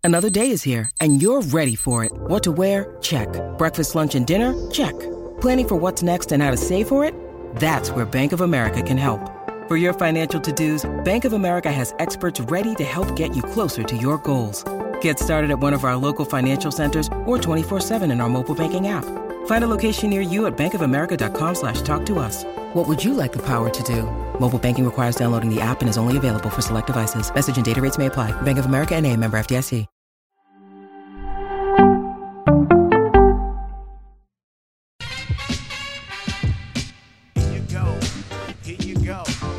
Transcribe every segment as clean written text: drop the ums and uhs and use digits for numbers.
Another day is here, and you're ready for it. What to wear? Check. Breakfast, lunch, and dinner? Check. Planning for what's next and how to save for it? That's where Bank of America can help. For your financial to-dos, Bank of America has experts ready to help get you closer to your goals. Get started at one of our local financial centers or 24/7 in our mobile banking app. Find a location near you at bankofamerica.com/talktous. What would you like the power to do? Mobile banking requires downloading the app and is only available for select devices. Message and data rates may apply. Bank of America N.A., member FDIC. Here you go.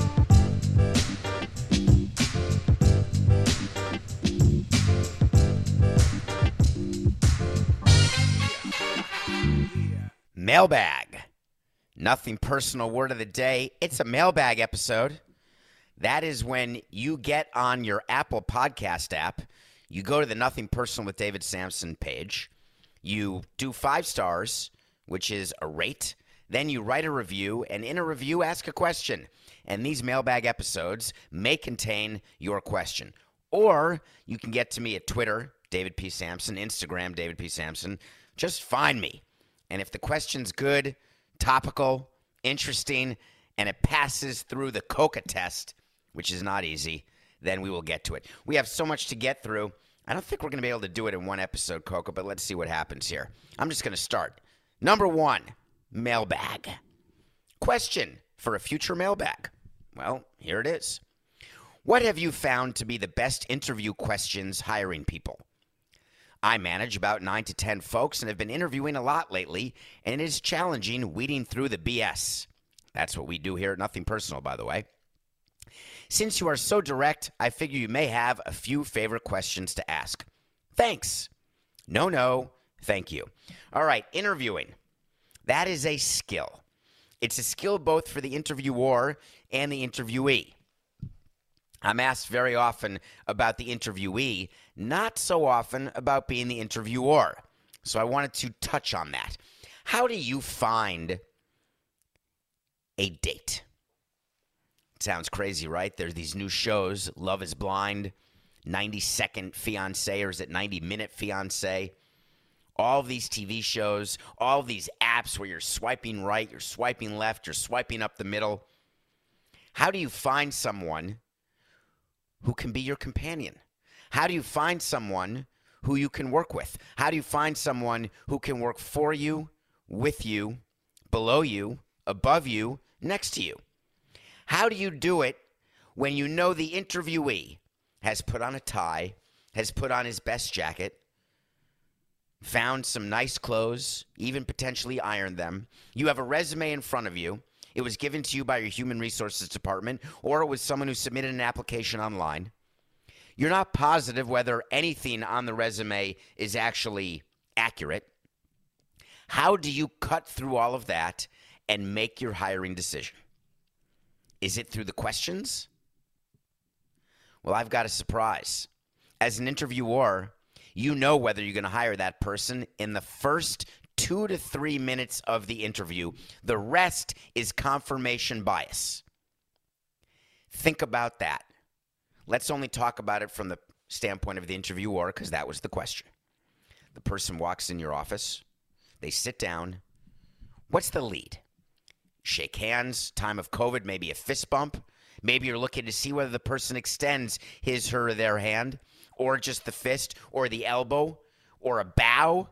Mailbag. Nothing personal word of the day. It's a mailbag episode. That is when you get on your Apple Podcast app, you go to the Nothing Personal with David Samson page, you do 5 stars, which is a rate, then you write a review, and in a review, ask a question. And these mailbag episodes may contain your question. Or you can get to me at Twitter, David P. Samson, Instagram, David P. Samson. Just find me. And if the question's good, topical, interesting, and it passes through the COCA test, which is not easy, then we will get to it. We have so much to get through. I don't think we're going to be able to do it in one episode, COCA, but let's see what happens here. I'm just going to start. Number 1, mailbag. Question for a future mailbag. Well, here it is. What have you found to be the best interview questions hiring people? I manage about 9 to 10 folks and have been interviewing a lot lately, and it is challenging weeding through the BS. That's what we do here at Nothing Personal, by the way. Since you are so direct, I figure you may have a few favorite questions to ask. Thanks. No, thank you. All right, interviewing. That is a skill. It's a skill both for the interviewer and the interviewee. I'm asked very often about the interviewee, not so often about being the interviewer. So I wanted to touch on that. How do you find a date? It sounds crazy, right? There's these new shows, Love is Blind, 90-second fiancé, or is it 90-minute fiancé? All of these TV shows, all of these apps where you're swiping right, you're swiping left, you're swiping up the middle. How do you find someone who can be your companion? How do you find someone who you can work with? How do you find someone who can work for you, with you, below you, above you, next to you? How do you do it when you know the interviewee has put on a tie, has put on his best jacket, found some nice clothes, even potentially ironed them? You have a resume in front of you. It was given to you by your human resources department, or it was someone who submitted an application online. You're not positive whether anything on the resume is actually accurate. How do you cut through all of that and make your hiring decision? Is it through the questions? Well, I've got a surprise. As an interviewer, you know whether you're going to hire that person in the first 2 to 3 minutes of the interview. The rest is confirmation bias. Think about that. Let's only talk about it from the standpoint of the interviewer, because that was the question. The person walks in your office. They sit down. What's the lead? Shake hands. Time of COVID, maybe a fist bump. Maybe you're looking to see whether the person extends his, her, or their hand, or just the fist, or the elbow, or a bow.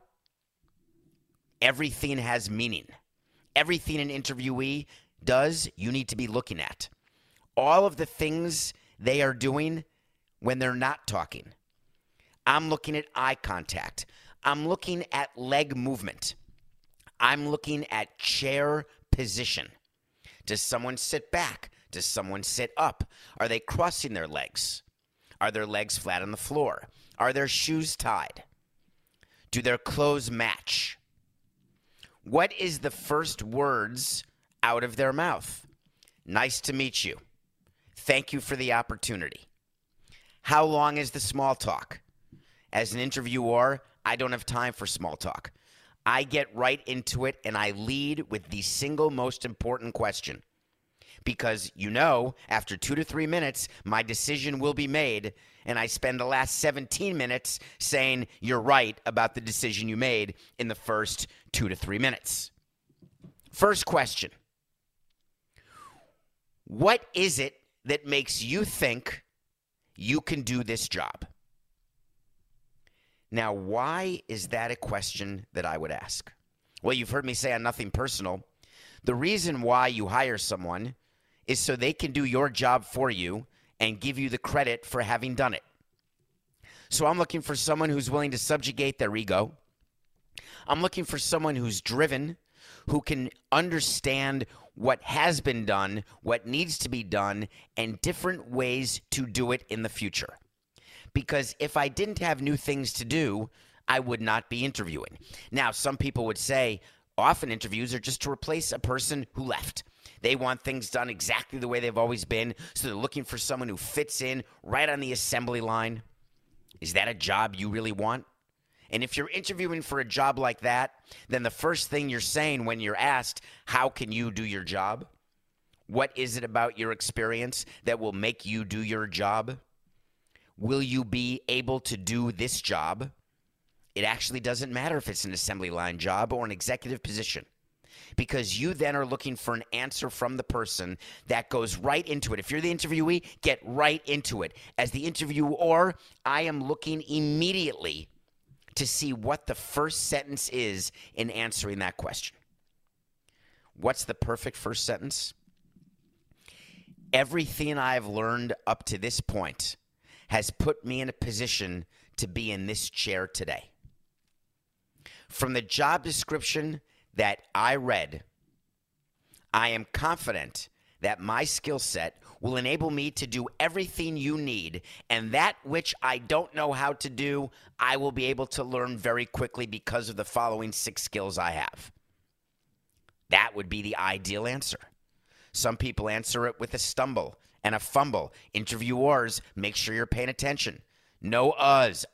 Everything has meaning. Everything an interviewee does, you need to be looking at. All of the things they are doing when they're not talking. I'm looking at eye contact. I'm looking at leg movement. I'm looking at chair position. Does someone sit back? Does someone sit up? Are they crossing their legs? Are their legs flat on the floor? Are their shoes tied? Do their clothes match? What is the first words out of their mouth? Nice to meet you. Thank you for the opportunity. How long is the small talk? As an interviewer, I don't have time for small talk. I get right into it and I lead with the single most important question. because after 2 to 3 minutes, my decision will be made, and I spend the last 17 minutes saying you're right about the decision you made in the first 2 to 3 minutes. First question. What is it that makes you think you can do this job? Now, why is that a question that I would ask? Well, you've heard me say on Nothing Personal, the reason why you hire someone is so they can do your job for you and give you the credit for having done it. So I'm looking for someone who's willing to subjugate their ego. I'm looking for someone who's driven, who can understand what has been done, what needs to be done, and different ways to do it in the future. Because if I didn't have new things to do, I would not be interviewing. Now, some people would say often interviews are just to replace a person who left. They want things done exactly the way they've always been, so they're looking for someone who fits in right on the assembly line. Is that a job you really want? And if you're interviewing for a job like that, then the first thing you're saying when you're asked, how can you do your job? What is it about your experience that will make you do your job? Will you be able to do this job? It actually doesn't matter if it's an assembly line job or an executive position, because you then are looking for an answer from the person that goes right into it. If you're the interviewee, get right into it. As the interviewer, I am looking immediately to see what the first sentence is in answering that question. What's the perfect first sentence? Everything I've learned up to this point has put me in a position to be in this chair today. From the job description that I read, I am confident that my skill set will enable me to do everything you need, and that which I don't know how to do, I will be able to learn very quickly because of the following 6 skills I have. That would be the ideal answer. Some people answer it with a stumble and a fumble. Interviewers, make sure you're paying attention. No uhs,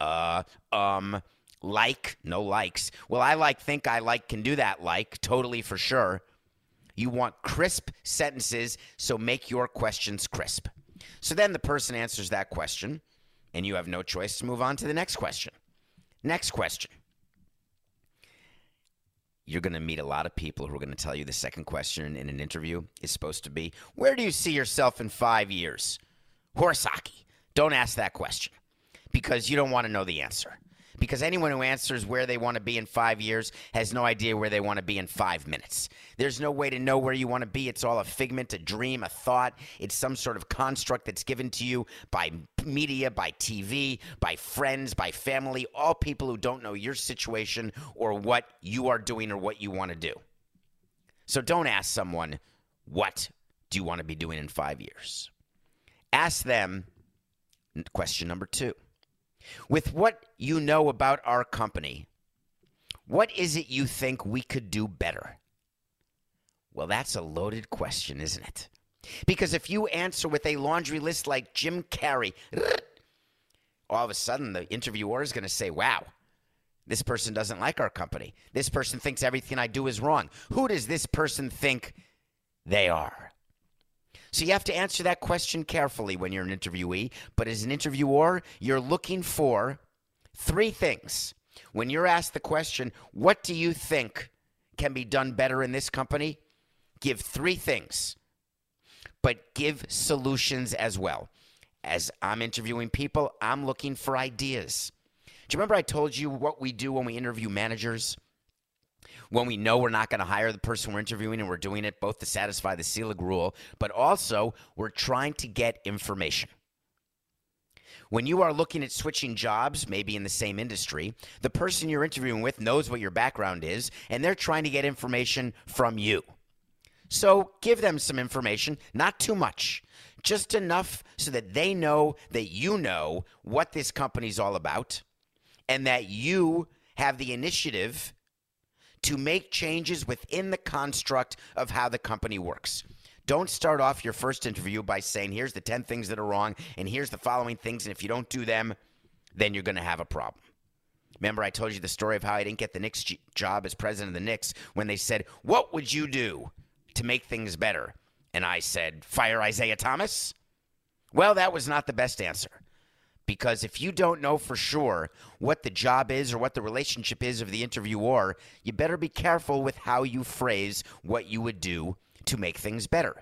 like, no likes. Well, think I like, can do that like, totally for sure. You want crisp sentences, so make your questions crisp. So then the person answers that question, and you have no choice to move on to the next question. Next question. You're going to meet a lot of people who are going to tell you the second question in an interview is supposed to be, where do you see yourself in 5 years? Horse hockey. Don't ask that question because you don't want to know the answer. Because anyone who answers where they want to be in 5 years has no idea where they want to be in 5 minutes. There's no way to know where you want to be. It's all a figment, a dream, a thought. It's some sort of construct that's given to you by media, by TV, by friends, by family, all people who don't know your situation or what you are doing or what you want to do. So don't ask someone, what do you want to be doing in 5 years? Ask them, question number 2. With what you know about our company, what is it you think we could do better? Well, that's a loaded question, isn't it? Because if you answer with a laundry list like Jim Carrey, all of a sudden the interviewer is going to say, wow, this person doesn't like our company. This person thinks everything I do is wrong. Who does this person think they are? So you have to answer that question carefully when you're an interviewee. But as an interviewer, you're looking for 3 things. When you're asked the question, what do you think can be done better in this company? Give 3 things, but give solutions as well. As I'm interviewing people, I'm looking for ideas. Do you remember I told you what we do when we interview managers? When we know we're not going to hire the person we're interviewing and we're doing it both to satisfy the Selig rule, but also we're trying to get information. When you are looking at switching jobs, maybe in the same industry, the person you're interviewing with knows what your background is, and they're trying to get information from you. So give them some information, not too much, just enough so that they know that you know what this company's all about and that you have the initiative to make changes within the construct of how the company works. Don't start off your first interview by saying, here's the 10 things that are wrong, and here's the following things, and if you don't do them, then you're going to have a problem. Remember I told you the story of how I didn't get the Knicks job as president of the Knicks when they said, what would you do to make things better? And I said, fire Isaiah Thomas? Well, that was not the best answer. Because if you don't know for sure what the job is or what the relationship is of the interviewer, you better be careful with how you phrase what you would do to make things better.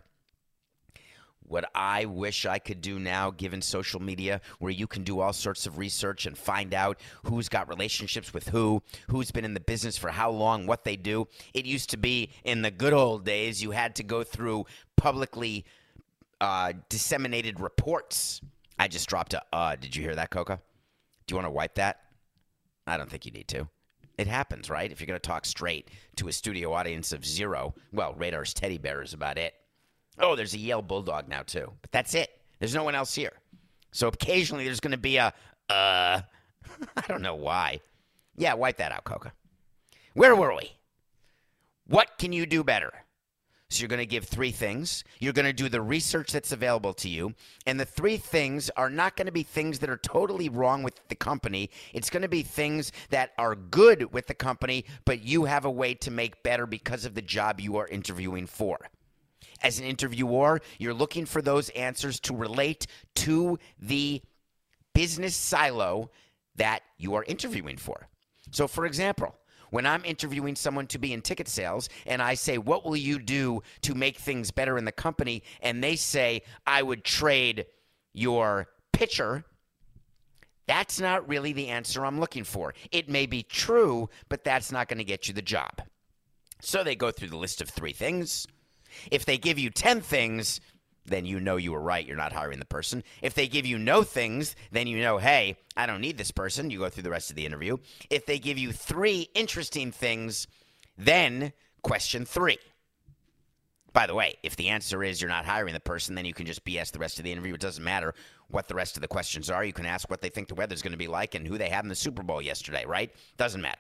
What I wish I could do now, given social media, where you can do all sorts of research and find out who's got relationships with who's been in the business for how long, what they do. It used to be in the good old days, you had to go through publicly disseminated reports. I just dropped a did you hear that, Coca? Do you want to wipe that? I don't think you need to. It happens, right? If you're going to talk straight to a studio audience of 0, well, Radar's teddy bear is about it. Oh, there's a Yale Bulldog now, too. But that's it. There's no one else here. So occasionally there's going to be a, I don't know why. Yeah, wipe that out, Coca. Where were we? What can you do better? So you're going to give 3 things. You're going to do the research that's available to you. And the 3 things are not going to be things that are totally wrong with the company. It's going to be things that are good with the company, but you have a way to make better because of the job you are interviewing for. As an interviewer, you're looking for those answers to relate to the business silo that you are interviewing for. So, for example, when I'm interviewing someone to be in ticket sales and I say, what will you do to make things better in the company? And they say, I would trade your pitcher. That's not really the answer I'm looking for. It may be true, but that's not going to get you the job. So they go through the list of 3 things. If they give you 10 things, then you know you were right. You're not hiring the person. If they give you no things, then you know, hey, I don't need this person. You go through the rest of the interview. If they give you 3 interesting things, then question 3. By the way, if the answer is you're not hiring the person, then you can just BS the rest of the interview. It doesn't matter what the rest of the questions are. You can ask what they think the weather's going to be like and who they had in the Super Bowl yesterday, right? Doesn't matter.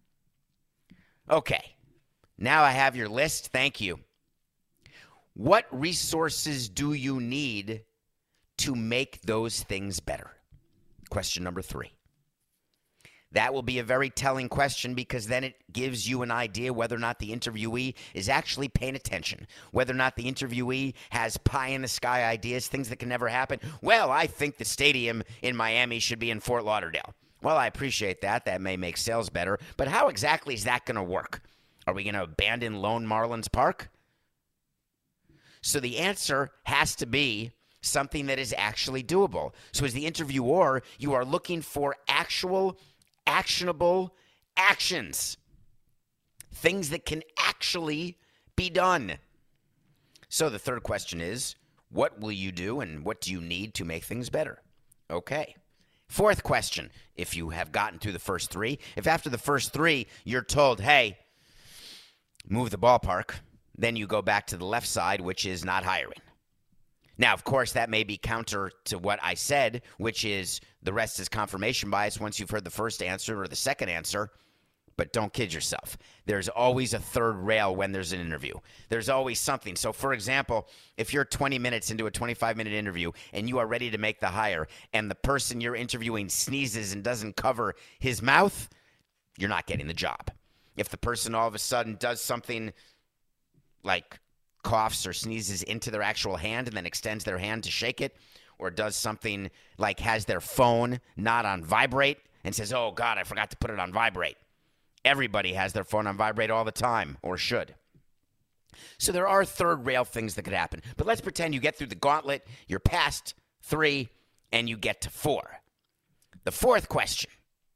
Okay. Now I have your list. Thank you. What resources do you need to make those things better? Question number 3. That will be a very telling question because then it gives you an idea whether or not the interviewee is actually paying attention, whether or not the interviewee has pie-in-the-sky ideas, things that can never happen. Well, I think the stadium in Miami should be in Fort Lauderdale. Well, I appreciate that. That may make sales better. But how exactly is that going to work? Are we going to abandon Lone Marlins Park? So the answer has to be something that is actually doable. So as the interviewer, you are looking for actual, actionable actions, things that can actually be done. So the third question is, what will you do and what do you need to make things better? Okay. Fourth question, if you have gotten through the first 3, if after the first 3 you're told, hey, move the ballpark, then you go back to the left side, which is not hiring. Now, of course, that may be counter to what I said, which is the rest is confirmation bias once you've heard the first answer or the second answer. But don't kid yourself. There's always a third rail when there's an interview. There's always something. So, for example, if you're 20 minutes into a 25-minute interview and you are ready to make the hire and the person you're interviewing sneezes and doesn't cover his mouth, you're not getting the job. If the person all of a sudden does something like coughs or sneezes into their actual hand and then extends their hand to shake it, or does something like has their phone not on vibrate and says, oh, God, I forgot to put it on vibrate. Everybody has their phone on vibrate all the time, or should. So there are third rail things that could happen. But let's pretend you get through the gauntlet, you're past 3, and you get to 4. The fourth question.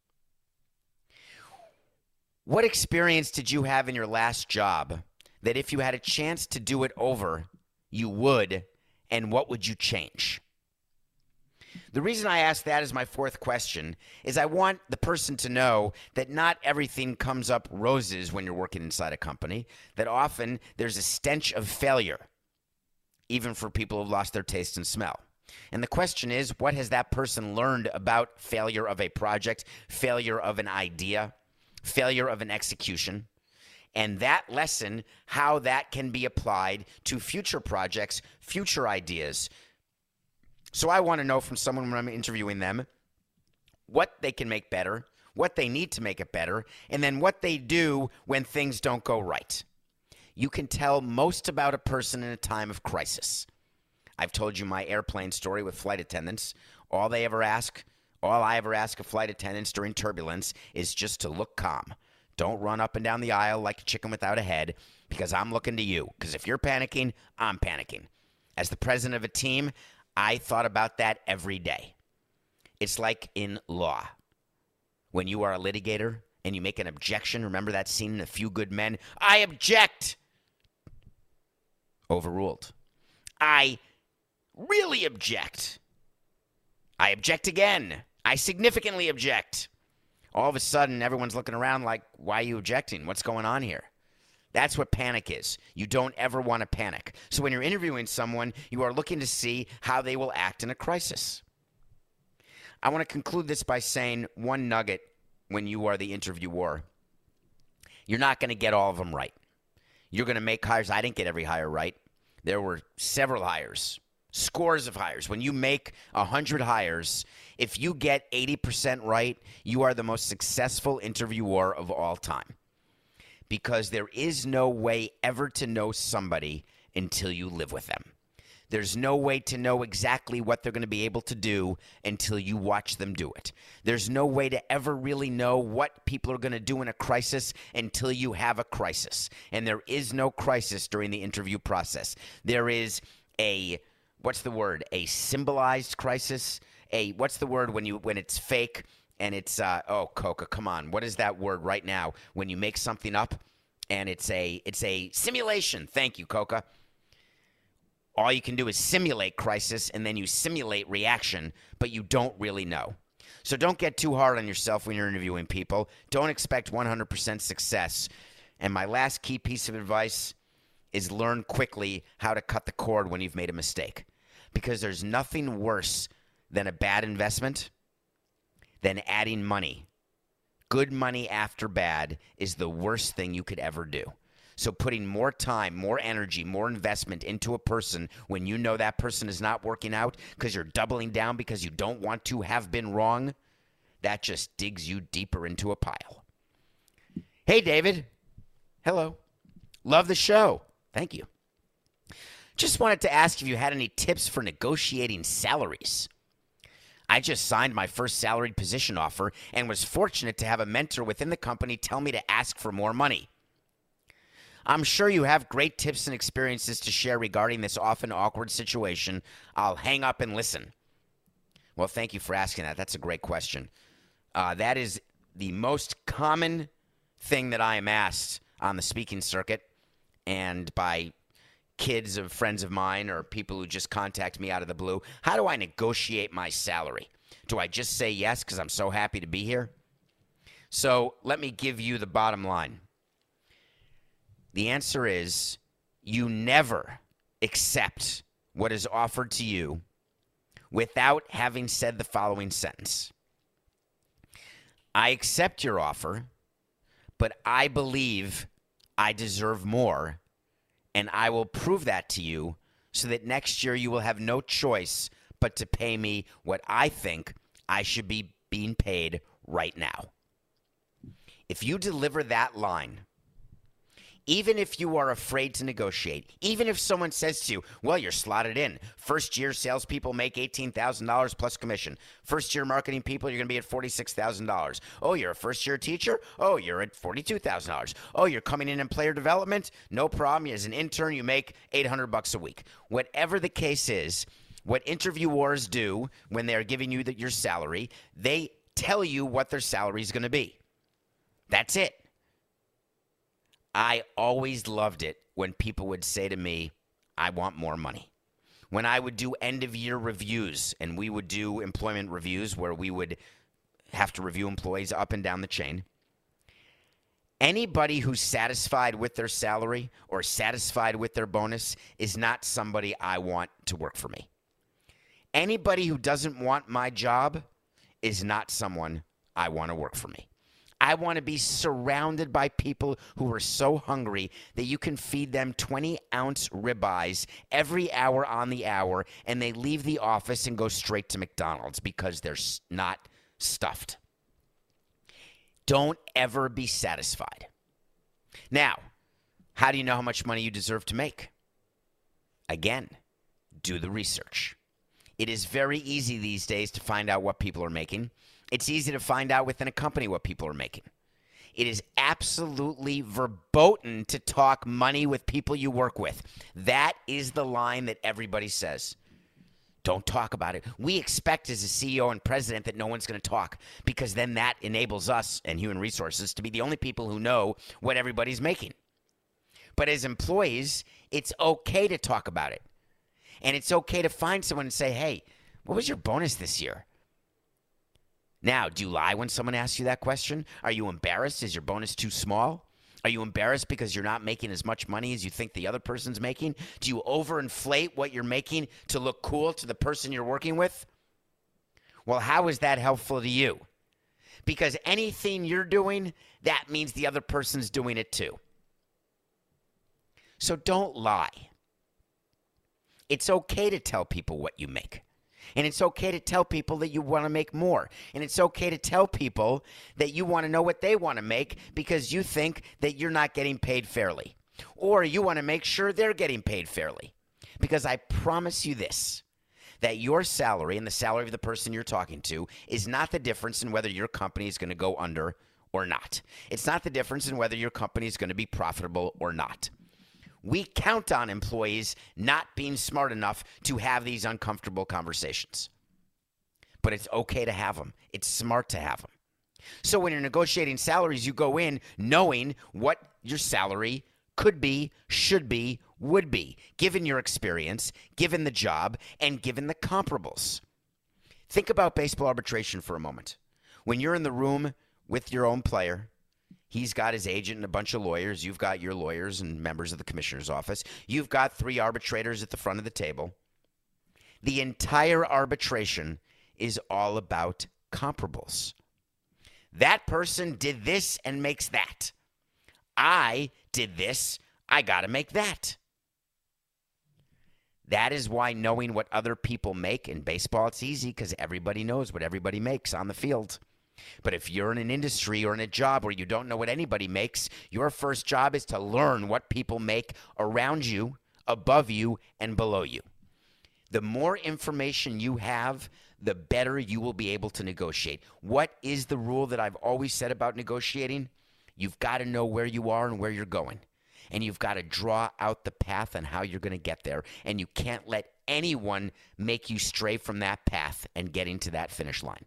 What experience did you have in your last job that if you had a chance to do it over, you would, and what would you change? The reason I ask that as my fourth question is I want the person to know that not everything comes up roses when you're working inside a company, that often there's a stench of failure, even for people who've lost their taste and smell. And the question is, what has that person learned about failure of a project, failure of an idea, failure of an execution? And that lesson, how that can be applied to future projects, future ideas. So I want to know from someone when I'm interviewing them what they can make better, what they need to make it better, and then what they do when things don't go right. you can tell most about a person in a time of crisis. I've told you my airplane story with flight attendants. All I ever ask of flight attendants during turbulence is just to look calm. Don't run up and down the aisle like a chicken without a head, because I'm looking to you. Because if you're panicking, I'm panicking. As the president of a team, I thought about that every day. It's like in law. When you are a litigator and you make an objection, remember that scene in A Few Good Men? I object! Overruled. I really object. I object again. I significantly object. All of a sudden, everyone's looking around like, why are you objecting? What's going on here? That's what panic is. You don't ever want to panic. So when you're interviewing someone, you are looking to see how they will act in a crisis. I want to conclude this by saying one nugget when you are the interviewer. You're not going to get all of them right. You're going to make hires. I didn't get every hire right. There were several hires, scores of hires. When you make 100 hires, if you get 80% right, you are the most successful interviewer of all time. Because there is no way ever to know somebody until you live with them. There's no way to know exactly what they're going to be able to do until you watch them do it. There's no way to ever really know what people are going to do in a crisis until you have a crisis. And there is no crisis during the interview process. There is a symbolized crisis. What's the word when it's fake and it's Coca, come on. What is that word right now when you make something up and it's a simulation? Thank you, Coca. All you can do is simulate crisis, and then you simulate reaction, but you don't really know. So don't get too hard on yourself when you're interviewing people. Don't expect 100% success. And my last key piece of advice is learn quickly how to cut the cord when you've made a mistake. Because there's nothing worse than a bad investment than adding money. Good money after bad is the worst thing you could ever do. So putting more time, more energy, more investment into a person when you know that person is not working out because you're doubling down because you don't want to have been wrong, that just digs you deeper into a pile. Hey, David. Hello. Love the show. Thank you. Just wanted to ask if you had any tips for negotiating salaries. I just signed my first salaried position offer and was fortunate to have a mentor within the company tell me to ask for more money. I'm sure you have great tips and experiences to share regarding this often awkward situation. I'll hang up and listen. Well, thank you for asking that. That's a great question. That is the most common thing that I am asked on the speaking circuit and by kids of friends of mine or people who just contact me out of the blue. How do I negotiate my salary? Do I just say yes because I'm so happy to be here? So let me give you the bottom line. The answer is you never accept what is offered to you without having said the following sentence. I accept your offer, but I believe I deserve more, and I will prove that to you so that next year you will have no choice but to pay me what I think I should be being paid right now. If you deliver that line, even if you are afraid to negotiate, even if someone says to you, well, you're slotted in. First-year salespeople make $18,000 plus commission. First-year marketing people, you're going to be at $46,000. Oh, you're a first-year teacher? Oh, you're at $42,000. Oh, you're coming in player development? No problem. As an intern, you make $800 a week. Whatever the case is, what interviewers do when they're giving you your salary, they tell you what their salary is going to be. That's it. I always loved it when people would say to me, I want more money. When I would do end-of-year reviews, and we would do employment reviews where we would have to review employees up and down the chain, anybody who's satisfied with their salary or satisfied with their bonus is not somebody I want to work for me. Anybody who doesn't want my job is not someone I want to work for me. I want to be surrounded by people who are so hungry that you can feed them 20-ounce ribeyes every hour on the hour, and they leave the office and go straight to McDonald's because they're not stuffed. Don't ever be satisfied. Now, How do you know how much money you deserve to make? Again, do the research. It is very easy these days to find out what people are making. It's easy to find out within a company what people are making. It is absolutely verboten to talk money with people you work with. That is the line that everybody says. Don't talk about it. We expect as a CEO and president that no one's going to talk, because then that enables us and human resources to be the only people who know what everybody's making. But as employees, it's okay to talk about it. And it's okay to find someone and say, hey, what was your bonus this year? Now, do you lie when someone asks you that question? Are you embarrassed? Is your bonus too small? Are you embarrassed because you're not making as much money as you think the other person's making? Do you overinflate what you're making to look cool to the person you're working with? Well, how is that helpful to you? Because anything you're doing, that means the other person's doing it too. So don't lie. It's okay to tell people what you make. And it's okay to tell people that you want to make more. And it's okay to tell people that you want to know what they want to make because you think that you're not getting paid fairly. Or you want to make sure they're getting paid fairly. Because I promise you this, that your salary and the salary of the person you're talking to is not the difference in whether your company is going to go under or not. It's not the difference in whether your company is going to be profitable or not. We count on employees not being smart enough to have these uncomfortable conversations. But it's okay to have them. It's smart to have them. So when you're negotiating salaries, you go in knowing what your salary could be, should be, would be, given your experience, given the job, and given the comparables. Think about baseball arbitration for a moment. When you're in the room with your own player, he's got his agent and a bunch of lawyers. You've got your lawyers and members of the commissioner's office. You've got 3 arbitrators at the front of the table. The entire arbitration is all about comparables. That person did this and makes that. I did this. I got to make that. That is why knowing what other people make in baseball, it's easy because everybody knows what everybody makes on the field. But if you're in an industry or in a job where you don't know what anybody makes, your first job is to learn what people make around you, above you, and below you. The more information you have, the better you will be able to negotiate. What is the rule that I've always said about negotiating? You've got to know where you are and where you're going. And you've got to draw out the path on how you're going to get there. And you can't let anyone make you stray from that path and getting to that finish line.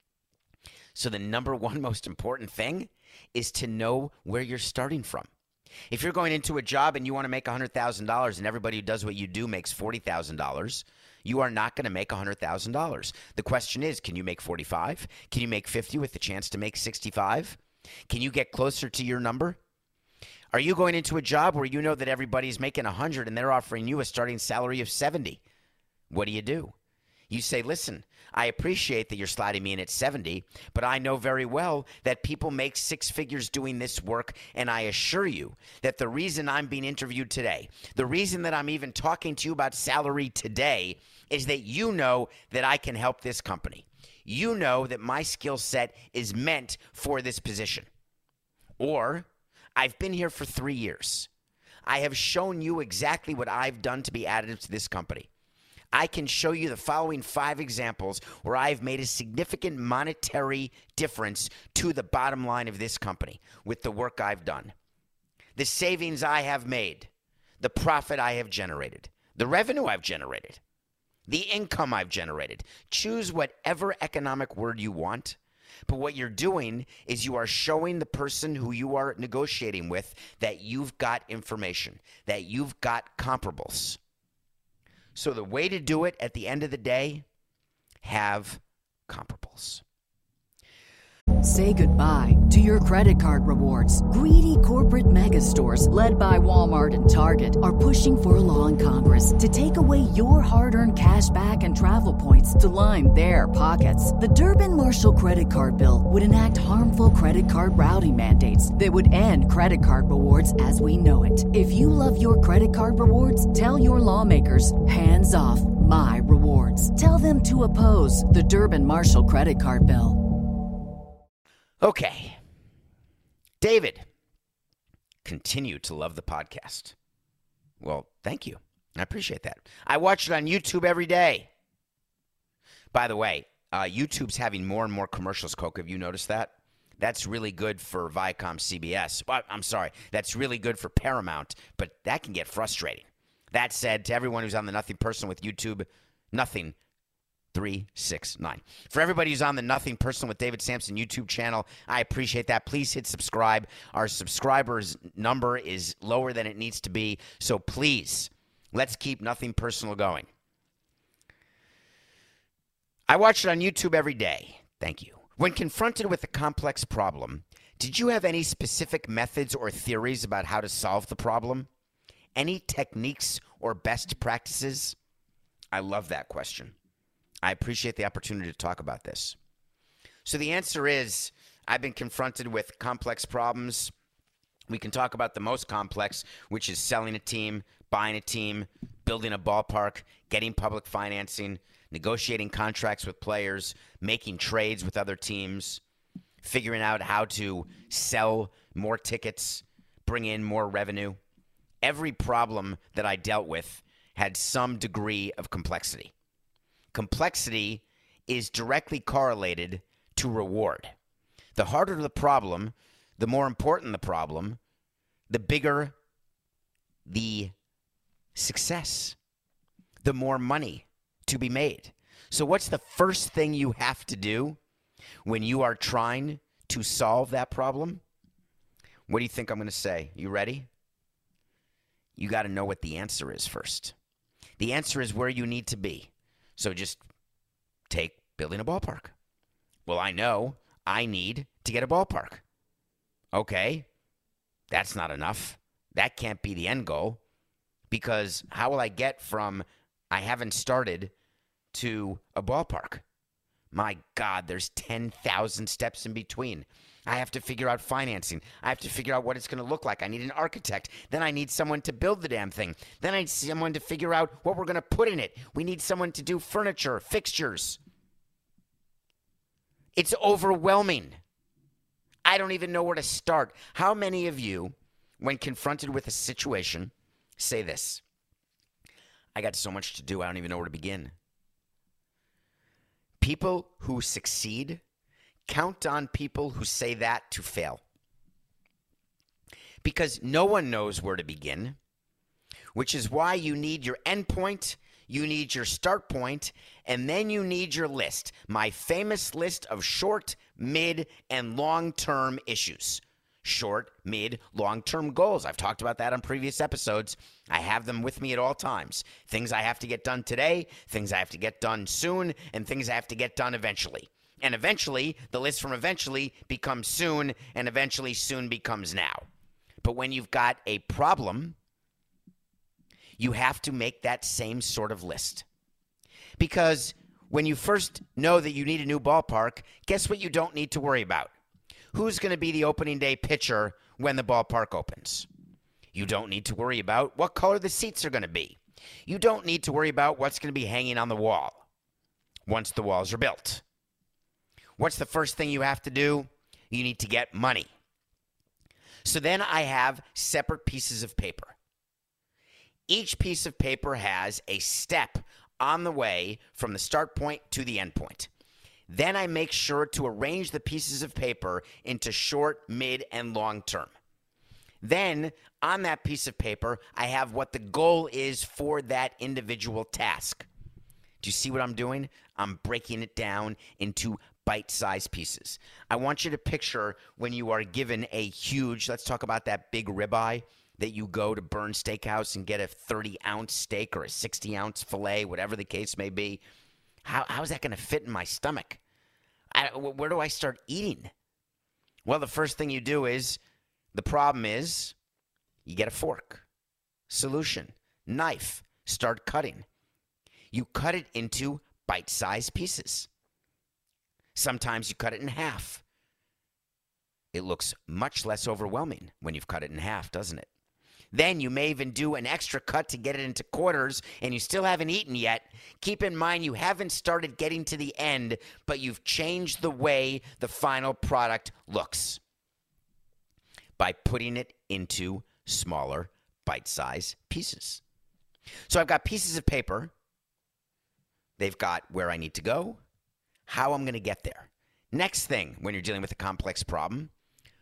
So the number one most important thing is to know where you're starting from. If you're going into a job and you want to make $100,000 and everybody who does what you do makes $40,000, you are not going to make $100,000. The question is, can you make 45? Can you make 50 with the chance to make 65? Can you get closer to your number? Are you going into a job where you know that everybody's making 100 and they're offering you a starting salary of 70? What do? You say, listen, I appreciate that you're sliding me in at 70, but I know very well that people make 6 figures doing this work, and I assure you that the reason I'm being interviewed today, the reason that I'm even talking to you about salary today, is that you know that I can help this company. You know that my skill set is meant for this position. Or, I've been here for 3 years. I have shown you exactly what I've done to be additive to this company. I can show you the following 5 examples where I've made a significant monetary difference to the bottom line of this company with the work I've done. The savings I have made, the profit I have generated, the revenue I've generated, the income I've generated. Choose whatever economic word you want, but what you're doing is you are showing the person who you are negotiating with that you've got information, that you've got comparables. So the way to do it at the end of the day, have comparables. Say goodbye to your credit card rewards. Greedy corporate mega stores, led by Walmart and Target, are pushing for a law in Congress to take away your hard-earned cash back and travel points to line their pockets. The Durbin-Marshall credit card bill would enact harmful credit card routing mandates that would end credit card rewards as we know it. If you love your credit card rewards, tell your lawmakers, hands off my rewards. Tell them to oppose the Durbin-Marshall credit card bill. Okay. David, continue to love the podcast. Well, thank you. I appreciate that. I watch it on YouTube every day. By the way, YouTube's having more and more commercials, Coke. Have you noticed that? That's really good for Viacom CBS. Well, I'm sorry. That's really good for Paramount, but that can get frustrating. That said, to everyone who's on the Nothing Personal with YouTube, Nothing 369. For everybody who's on the Nothing Personal with David Sampson YouTube channel, I appreciate that. Please hit subscribe. Our subscribers number is lower than it needs to be, so please, let's keep Nothing Personal going. I watch it on YouTube every day. Thank you. When confronted with a complex problem, did you have any specific methods or theories about how to solve the problem? Any techniques or best practices? I love that question. I appreciate the opportunity to talk about this. So the answer is, I've been confronted with complex problems. We can talk about the most complex, which is selling a team, buying a team, building a ballpark, getting public financing, negotiating contracts with players, making trades with other teams, figuring out how to sell more tickets, bring in more revenue. Every problem that I dealt with had some degree of complexity. Complexity is directly correlated to reward. The harder the problem, the more important the problem, the bigger the success, the more money to be made. So what's the first thing you have to do when you are trying to solve that problem? What do you think I'm going to say? You ready? You got to know what the answer is first. The answer is where you need to be. So just take building a ballpark. Well, I know I need to get a ballpark. Okay, that's not enough. That can't be the end goal, because how will I get from I haven't started to a ballpark? My God, there's 10,000 steps in between. I have to figure out financing. I have to figure out what it's going to look like. I need an architect. Then I need someone to build the damn thing. Then I need someone to figure out what we're going to put in it. We need someone to do furniture, fixtures. It's overwhelming. I don't even know where to start. How many of you, when confronted with a situation, say this? I got so much to do, I don't even know where to begin. People who succeed count on people who say that to fail. Because no one knows where to begin, which is why you need your end point, you need your start point, and then you need your list. My famous list of short, mid, and long-term issues. Short, mid, long-term goals. I've talked about that on previous episodes. I have them with me at all times. Things I have to get done today, things I have to get done soon, and things I have to get done eventually. And eventually, the list from eventually becomes soon, and eventually soon becomes now. But when you've got a problem, you have to make that same sort of list. Because when you first know that you need a new ballpark, guess what you don't need to worry about? Who's going to be the opening day pitcher when the ballpark opens? You don't need to worry about what color the seats are going to be. You don't need to worry about what's going to be hanging on the wall once the walls are built. What's the first thing you have to do? You need to get money. So then I have separate pieces of paper. Each piece of paper has a step on the way from the start point to the end point. Then I make sure to arrange the pieces of paper into short, mid, and long term. Then on that piece of paper, I have what the goal is for that individual task. Do you see what I'm doing? I'm breaking it down into bite-sized pieces. I want you to picture when you are given a huge, let's talk about that big ribeye that you go to Byrne Steakhouse and get a 30-ounce steak or a 60-ounce filet, whatever the case may be. How is that going to fit in my stomach? Where do I start eating? Well, the first thing you do is, the problem is, you get a fork. Solution, knife, start cutting. You cut it into bite-sized pieces. Sometimes you cut it in half. It looks much less overwhelming when you've cut it in half, doesn't it? Then you may even do an extra cut to get it into quarters, and you still haven't eaten yet. Keep in mind you haven't started getting to the end, but you've changed the way the final product looks by putting it into smaller bite-sized pieces. So I've got pieces of paper. They've got where I need to go, how I'm going to get there. Next thing, when you're dealing with a complex problem,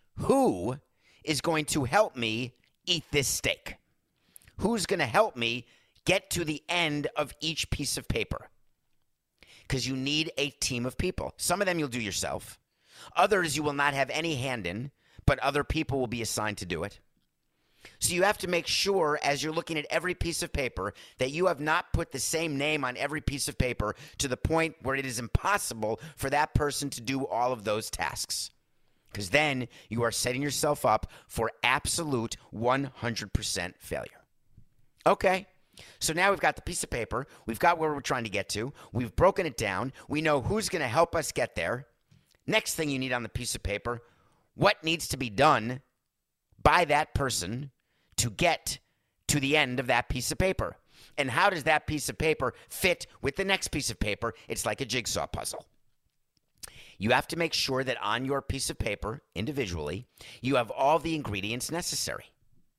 who is going to help me eat this steak? Who's going to help me get to the end of each piece of paper? Because you need a team of people. Some of them you'll do yourself. Others you will not have any hand in, but other people will be assigned to do it. So you have to make sure, as you're looking at every piece of paper, that you have not put the same name on every piece of paper to the point where it is impossible for that person to do all of those tasks. Because then you are setting yourself up for absolute 100% failure. Okay, so now we've got the piece of paper. We've got where we're trying to get to. We've broken it down. We know who's going to help us get there. Next thing you need on the piece of paper, what needs to be done by that person to get to the end of that piece of paper. And how does that piece of paper fit with the next piece of paper? It's like a jigsaw puzzle. You have to make sure that on your piece of paper, individually, you have all the ingredients necessary.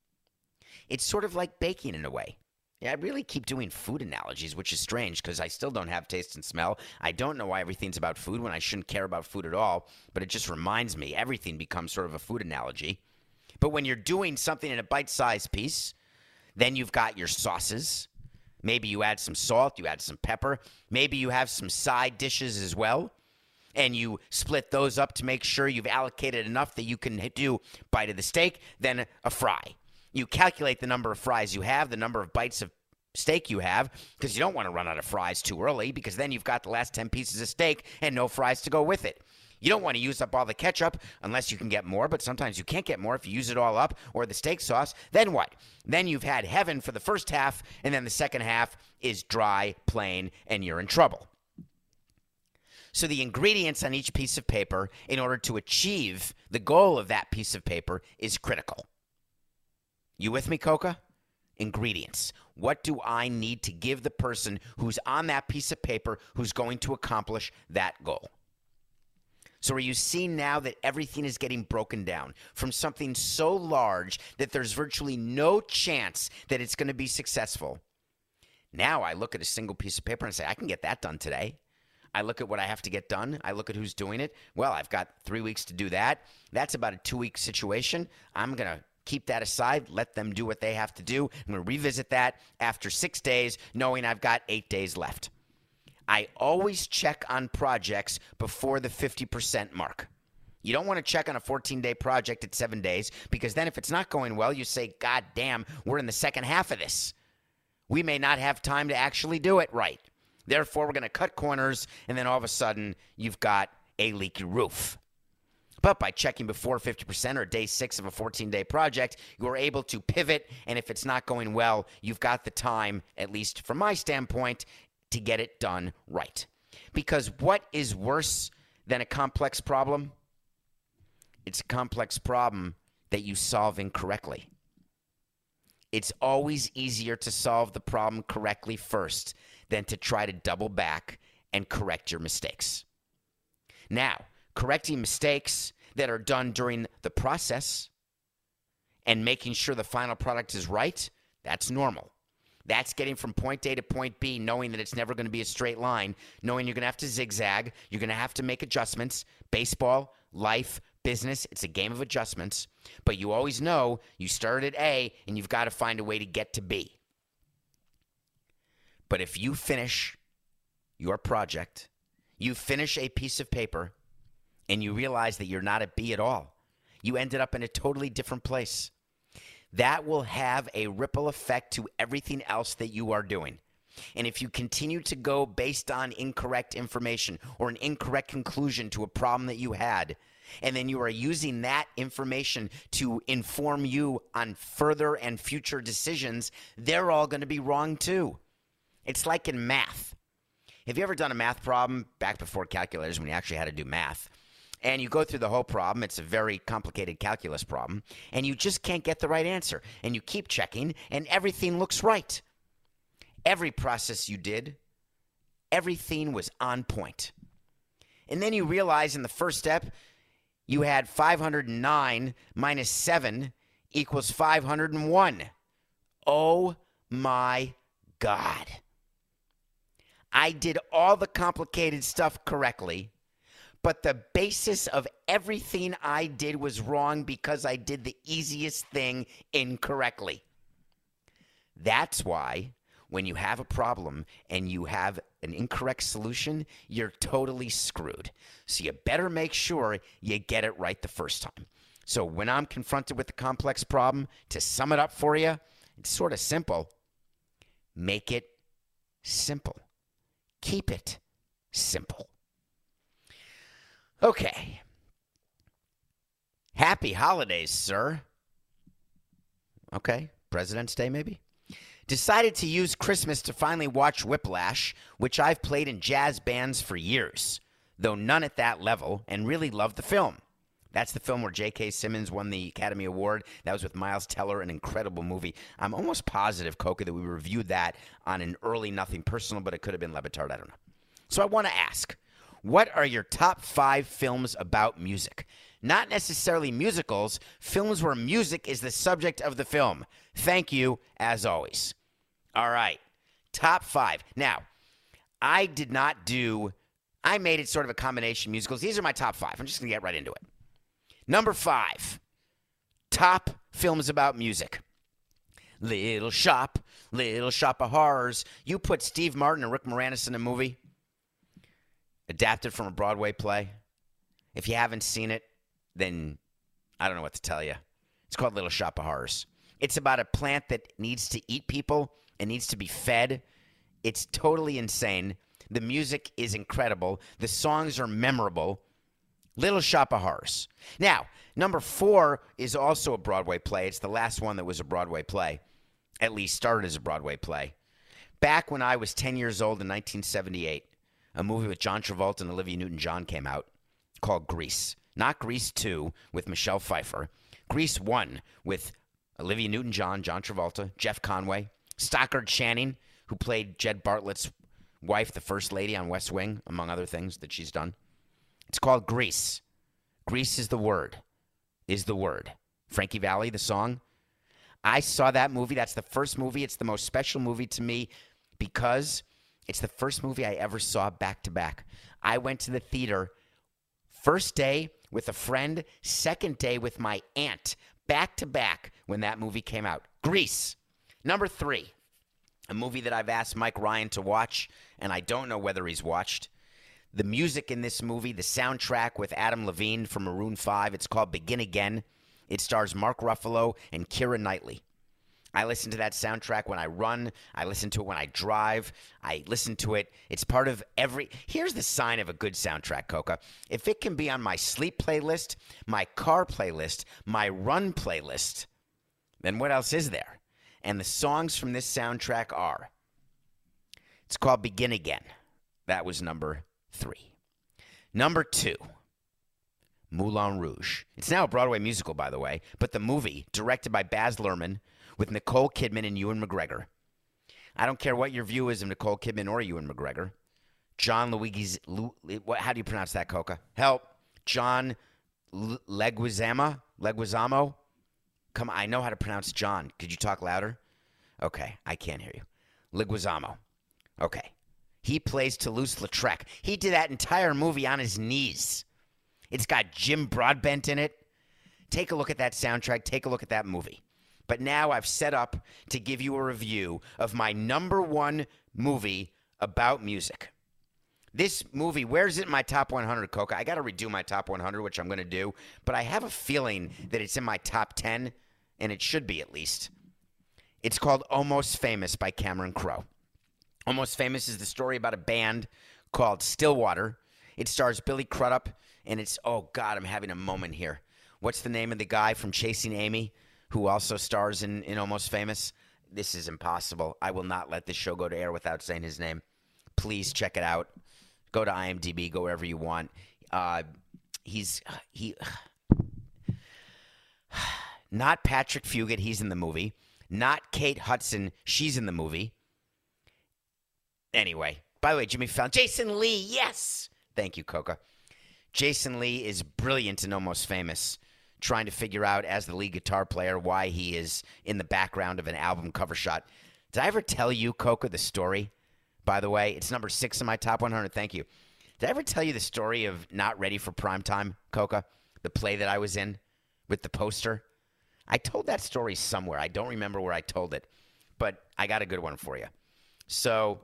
It's sort of like baking in a way. Yeah, I really keep doing food analogies, which is strange because I still don't have taste and smell. I don't know why everything's about food when I shouldn't care about food at all, but it just reminds me everything becomes sort of a food analogy. But when you're doing something in a bite-sized piece, then you've got your sauces. Maybe you add some salt, you add some pepper. Maybe you have some side dishes as well, and you split those up to make sure you've allocated enough that you can do bite of the steak, then a fry. You calculate the number of fries you have, the number of bites of steak you have, because you don't want to run out of fries too early, because then you've got the last 10 pieces of steak and no fries to go with it. You don't want to use up all the ketchup unless you can get more, but sometimes you can't get more if you use it all up, or the steak sauce. Then what? Then you've had heaven for the first half, and then the second half is dry, plain, and you're in trouble. So the ingredients on each piece of paper, in order to achieve the goal of that piece of paper, is critical. You with me, Coca? Ingredients. What do I need to give the person who's on that piece of paper who's going to accomplish that goal? So are you seeing now that everything is getting broken down from something so large that there's virtually no chance that it's going to be successful? Now I look at a single piece of paper and say, I can get that done today. I look at what I have to get done. I look at who's doing it. Well, I've got 3 weeks to do that. That's about a 2-week situation. I'm going to keep that aside, let them do what they have to do. I'm going to revisit that after 6 days, knowing I've got 8 days left. I always check on projects before the 50% mark. You don't want to check on a 14-day project at 7 days, because then if it's not going well, you say, God damn, we're in the second half of this. We may not have time to actually do it right. Therefore, we're going to cut corners, and then all of a sudden, you've got a leaky roof. But by checking before 50% or day 6 of a 14-day project, you are able to pivot, and if it's not going well, you've got the time, at least from my standpoint, to get it done right. Because what is worse than a complex problem? It's a complex problem that you solve incorrectly. It's always easier to solve the problem correctly first than to try to double back and correct your mistakes. Now, correcting mistakes that are done during the process and making sure the final product is right, that's normal. That's getting from point A to point B, knowing that it's never going to be a straight line, knowing you're going to have to zigzag, you're going to have to make adjustments. Baseball, life, business, it's a game of adjustments. But you always know you started at A and you've got to find a way to get to B. But if you finish your project, you finish a piece of paper, and you realize that you're not at B at all, you ended up in a totally different place. That will have a ripple effect to everything else that you are doing. And if you continue to go based on incorrect information or an incorrect conclusion to a problem that you had, and then you are using that information to inform you on further and future decisions, they're all going to be wrong too. It's like in math. Have you ever done a math problem back before calculators when you actually had to do math? And you go through the whole problem. It's a very complicated calculus problem. And you just can't get the right answer. And you keep checking, and everything looks right. Every process you did, everything was on point. And then you realize in the first step, you had 509 minus 7 equals 501. Oh my God. I did all the complicated stuff correctly, but the basis of everything I did was wrong because I did the easiest thing incorrectly. That's why when you have a problem and you have an incorrect solution, you're totally screwed. So you better make sure you get it right the first time. So when I'm confronted with a complex problem, to sum it up for you, it's sort of simple. Make it simple. Keep it simple. Okay. Happy holidays, sir. Okay. President's Day, maybe? Decided to use Christmas to finally watch Whiplash, which I've played in jazz bands for years, though none at that level, and really loved the film. That's the film where J.K. Simmons won the Academy Award. That was with Miles Teller, an incredible movie. I'm almost positive, Coca, that we reviewed that on an early Nothing Personal, but it could have been Levitard. I don't know. So I want to ask, what are your top 5 films about music? Not necessarily musicals, films where music is the subject of the film. Thank you, as always. All right, top 5. Now, I made it sort of a combination of musicals. These are my top 5. I'm just going to get right into it. Number 5, top films about music. Little Shop of Horrors. You put Steve Martin and Rick Moranis in a movie, adapted from a Broadway play. If you haven't seen it, then I don't know what to tell you. It's called Little Shop of Horrors. It's about a plant that needs to eat people and needs to be fed. It's totally insane. The music is incredible. The songs are memorable. Little Shop of Horrors. Now, number 4 is also a Broadway play. It's the last one that was a Broadway play, at least started as a Broadway play. Back when I was 10 years old in 1978, a movie with John Travolta and Olivia Newton-John came out called Grease. Not Grease 2 with Michelle Pfeiffer. Grease 1 with Olivia Newton-John, John Travolta, Jeff Conway, Stockard Channing, who played Jed Bartlett's wife, the First Lady on West Wing, among other things that she's done. It's called Grease. Grease is the word. Frankie Valli, the song. I saw that movie. That's the first movie. It's the most special movie to me because it's the first movie I ever saw back to back. I went to the theater first day with a friend, second day with my aunt, back to back when that movie came out. Grease. Number 3, a movie that I've asked Mike Ryan to watch, and I don't know whether he's watched. The music in this movie, the soundtrack with Adam Levine from Maroon 5, it's called Begin Again. It stars Mark Ruffalo and Keira Knightley. I listen to that soundtrack when I run. I listen to it when I drive. I listen to it. It's part of every... Here's the sign of a good soundtrack, Coca. If it can be on my sleep playlist, my car playlist, my run playlist, then what else is there? And the songs from this soundtrack are... It's called Begin Again. That was number 3. Number 2, Moulin Rouge. It's now a Broadway musical, by the way, but the movie, directed by Baz Luhrmann, with Nicole Kidman and Ewan McGregor. I don't care what your view is of Nicole Kidman or Ewan McGregor. John Luigi's... How do you pronounce that, Coca? Help. John Leguizamo? Come on, I know how to pronounce John. Could you talk louder? Okay, I can't hear you. Leguizamo. Okay. He plays Toulouse-Lautrec. He did that entire movie on his knees. It's got Jim Broadbent in it. Take a look at that soundtrack. Take a look at that movie. But now I've set up to give you a review of my number 1 movie about music. This movie, where's it in my top 100, Coca? I got to redo my top 100, which I'm going to do. But I have a feeling that it's in my top 10, and it should be at least. It's called Almost Famous by Cameron Crowe. Almost Famous is the story about a band called Stillwater. It stars Billy Crudup, and it's, oh, God, I'm having a moment here. What's the name of the guy from Chasing Amy who also stars in Almost Famous? This is impossible. I will not let this show go to air without saying his name. Please check it out. Go to IMDb, go wherever you want. Not Patrick Fugit, he's in the movie. Not Kate Hudson, she's in the movie. Anyway, by the way, Jimmy Fallon. Jason Lee, yes! Thank you, Coca. Jason Lee is brilliant in Almost Famous. trying to figure out as the lead guitar player why he is in the background of an album cover shot. Did I ever tell you, Coca, the story? By the way, it's number 6 in my top 100. Thank you. Did I ever tell you the story of Not Ready for Primetime, Coca? The play that I was in with the poster? I told that story somewhere. I don't remember where I told it, but I got a good one for you. So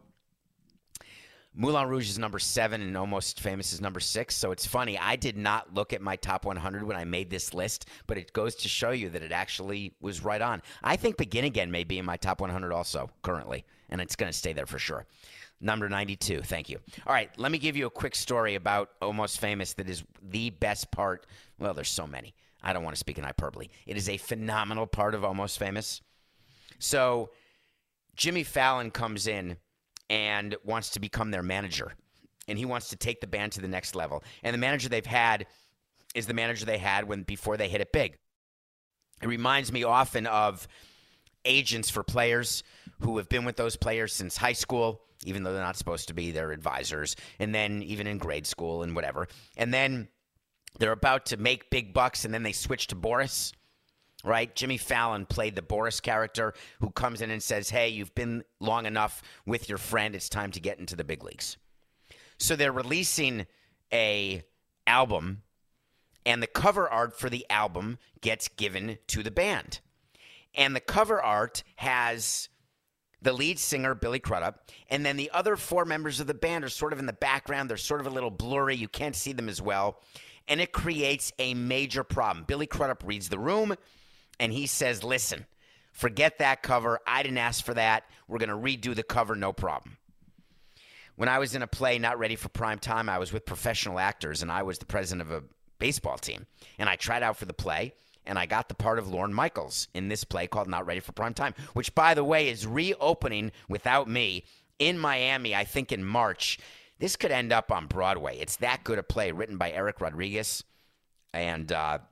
Moulin Rouge is number 7 and Almost Famous is number 6. So it's funny. I did not look at my top 100 when I made this list, but it goes to show you that it actually was right on. I think Begin Again may be in my top 100 also currently, and it's going to stay there for sure. Number 92. Thank you. All right, let me give you a quick story about Almost Famous that is the best part. Well, there's so many. I don't want to speak in hyperbole. It is a phenomenal part of Almost Famous. So Jimmy Fallon comes in and wants to become their manager, and he wants to take the band to the next level. And the manager they've had is the manager they had before they hit it big. It reminds me often of agents for players who have been with those players since high school, even though they're not supposed to be their advisors, and then even in grade school and whatever. And then they're about to make big bucks, and then they switch to Boris. Right? Jimmy Fallon played the Boris character who comes in and says, hey, you've been long enough with your friend. It's time to get into the big leagues. So they're releasing a album, and the cover art for the album gets given to the band. And the cover art has the lead singer, Billy Crudup, and then the other 4 members of the band are sort of in the background. They're sort of a little blurry. You can't see them as well. And it creates a major problem. Billy Crudup reads the room, and he says, listen, forget that cover. I didn't ask for that. We're going to redo the cover, no problem. When I was in a play, Not Ready for Prime Time, I was with professional actors, and I was the president of a baseball team. And I tried out for the play, and I got the part of Lorne Michaels in this play called Not Ready for Prime Time, which, by the way, is reopening without me in Miami, I think in March. This could end up on Broadway. It's that good a play, written by Eric Rodriguez, and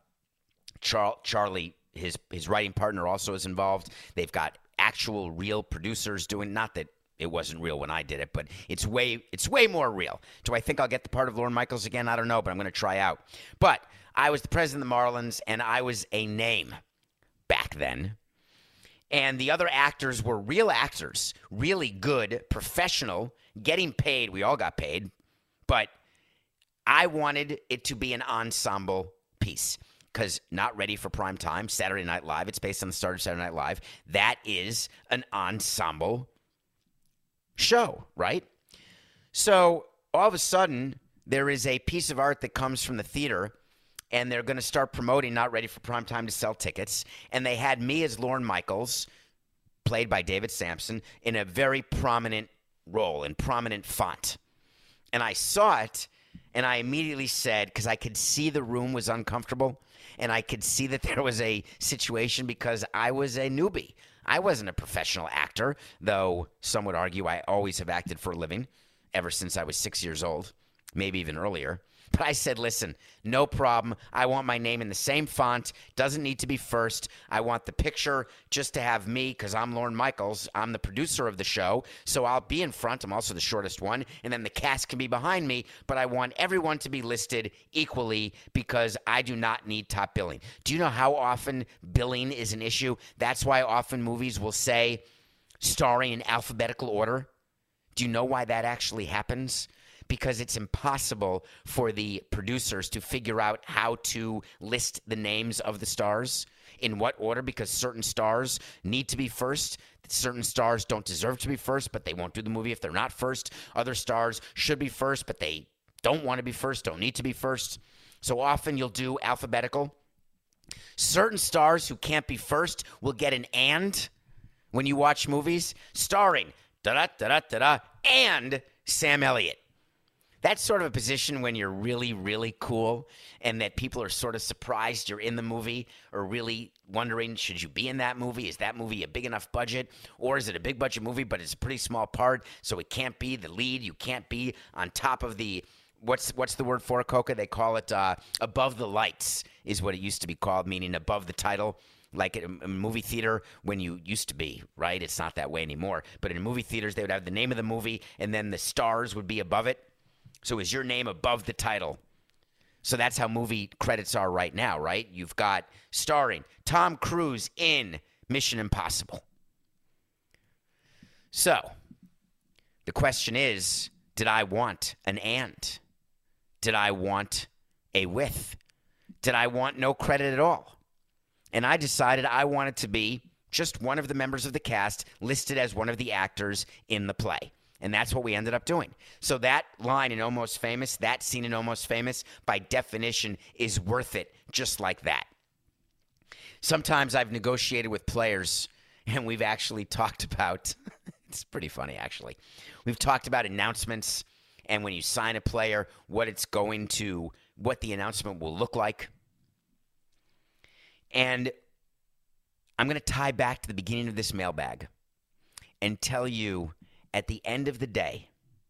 Charlie, his writing partner, also is involved. They've got actual real producers doing, not that it wasn't real when I did it, but it's way more real. Do I think I'll get the part of Lorne Michaels again? I don't know, but I'm going to try out. But I was the president of the Marlins, and I was a name back then. And the other actors were real actors, really good, professional, getting paid. We all got paid. But I wanted it to be an ensemble piece. Because Not Ready for Prime Time, Saturday Night Live, it's based on the start of Saturday Night Live. That is an ensemble show, right? So all of a sudden, there is a piece of art that comes from the theater, and they're going to start promoting Not Ready for Prime Time to sell tickets. And they had me as Lorne Michaels, played by David Sampson, in a very prominent role, in prominent font. And I saw it, and I immediately said, because I could see the room was uncomfortable, and I could see that there was a situation because I was a newbie. I wasn't a professional actor, though some would argue I always have acted for a living ever since I was 6 years old, maybe even earlier. But I said, listen, no problem. I want my name in the same font. Doesn't need to be first. I want the picture just to have me because I'm Lorne Michaels. I'm the producer of the show, so I'll be in front. I'm also the shortest one, and then the cast can be behind me, but I want everyone to be listed equally because I do not need top billing. Do you know how often billing is an issue? That's why often movies will say starring in alphabetical order. Do you know why that actually happens? Because it's impossible for the producers to figure out how to list the names of the stars in what order, because certain stars need to be first. Certain stars don't deserve to be first, but they won't do the movie if they're not first. Other stars should be first, but they don't want to be first, don't need to be first. So often you'll do alphabetical. Certain stars who can't be first will get an and when you watch movies, starring da-da-da-da-da-da and Sam Elliott. That's sort of a position when you're really, really cool and that people are sort of surprised you're in the movie or really wondering, should you be in that movie? Is that movie a big enough budget? Or is it a big budget movie, but it's a pretty small part, so it can't be the lead? You can't be on top of the, what's the word for it, Coca? They call it above the lights is what it used to be called, meaning above the title. Like in a movie theater when you used to be, right? It's not that way anymore. But in movie theaters, they would have the name of the movie, and then the stars would be above it. So is your name above the title? So that's how movie credits are right now, right? You've got starring Tom Cruise in Mission Impossible. So the question is, did I want an and? Did I want a with? Did I want no credit at all? And I decided I wanted to be just one of the members of the cast listed as one of the actors in the play. And that's what we ended up doing. So that line in Almost Famous, that scene in Almost Famous, by definition, is worth it just like that. Sometimes I've negotiated with players, and we've actually talked about, it's pretty funny actually, we've talked about announcements, and when you sign a player, what the announcement will look like. And I'm going to tie back to the beginning of this mailbag and tell you, at the end of the day,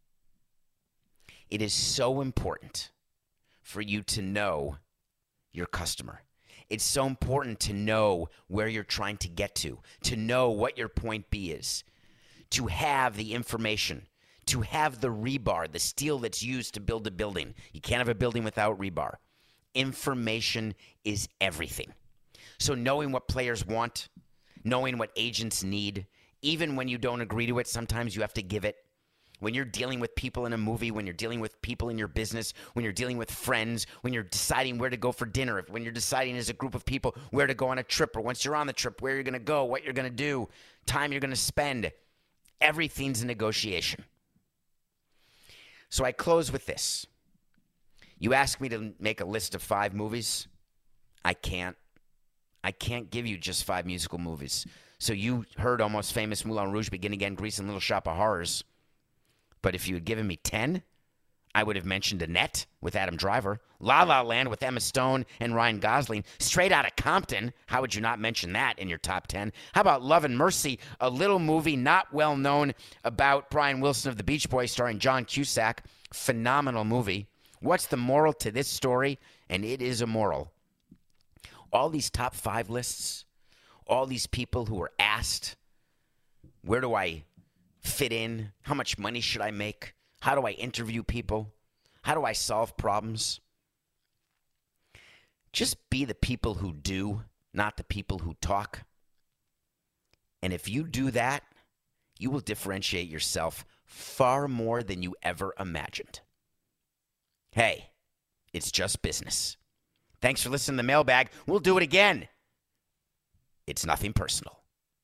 it is so important for you to know your customer. It's so important to know where you're trying to get to know what your point B is, to have the information, to have the rebar, the steel that's used to build a building. You can't have a building without rebar. Information is everything. So knowing what players want, knowing what agents need, even when you don't agree to it, sometimes you have to give it. When you're dealing with people in a movie, when you're dealing with people in your business, when you're dealing with friends, when you're deciding where to go for dinner, when you're deciding as a group of people where to go on a trip, or once you're on the trip, where you're going to go, what you're going to do, time you're going to spend, everything's a negotiation. So I close with this. You ask me to make a list of 5 movies. I can't give you just 5 musical movies. So you heard Almost Famous, Moulin Rouge, Begin Again, Grease, and Little Shop of Horrors. But if you had given me 10, I would have mentioned Annette with Adam Driver, La La Land with Emma Stone and Ryan Gosling, Straight Outta Compton. How would you not mention that in your top 10? How about Love and Mercy, a little movie not well known about Brian Wilson of the Beach Boys starring John Cusack? Phenomenal movie. What's the moral to this story? And it is a moral. All these top 5 lists, all these people who were asked, where do I fit in? How much money should I make? How do I interview people? How do I solve problems? Just be the people who do, not the people who talk. And if you do that, you will differentiate yourself far more than you ever imagined. Hey, it's just business. Thanks for listening to the mailbag. We'll do it again. It's nothing personal.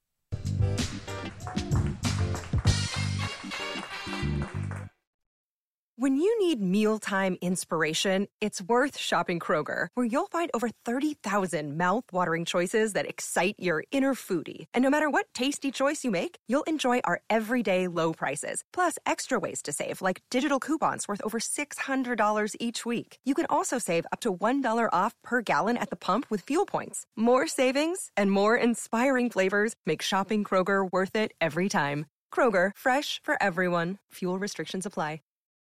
When you need mealtime inspiration, it's worth shopping Kroger, where you'll find over 30,000 mouth-watering choices that excite your inner foodie. And no matter what tasty choice you make, you'll enjoy our everyday low prices, plus extra ways to save, like digital coupons worth over $600 each week. You can also save up to $1 off per gallon at the pump with fuel points. More savings and more inspiring flavors make shopping Kroger worth it every time. Kroger, fresh for everyone. Fuel restrictions apply.